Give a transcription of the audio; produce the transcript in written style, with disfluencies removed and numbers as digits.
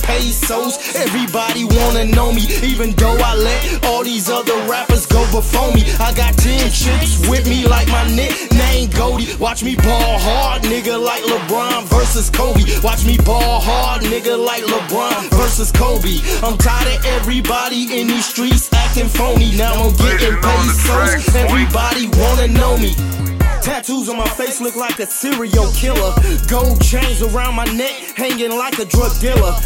pesos. Everybody wanna know me, even though I let all these other rappers go before me. I got 10 chips with me like my nickname Goldie. Watch me ball hard, nigga, like LeBron versus Kobe. Watch me ball hard, nigga, like LeBron versus Kobe. I'm tired of everybody in these streets acting phony. Now I'm getting pesos, everybody wanna know me. Tattoos on my face look like a serial killer. Gold chains around my neck, hanging like a drug dealer.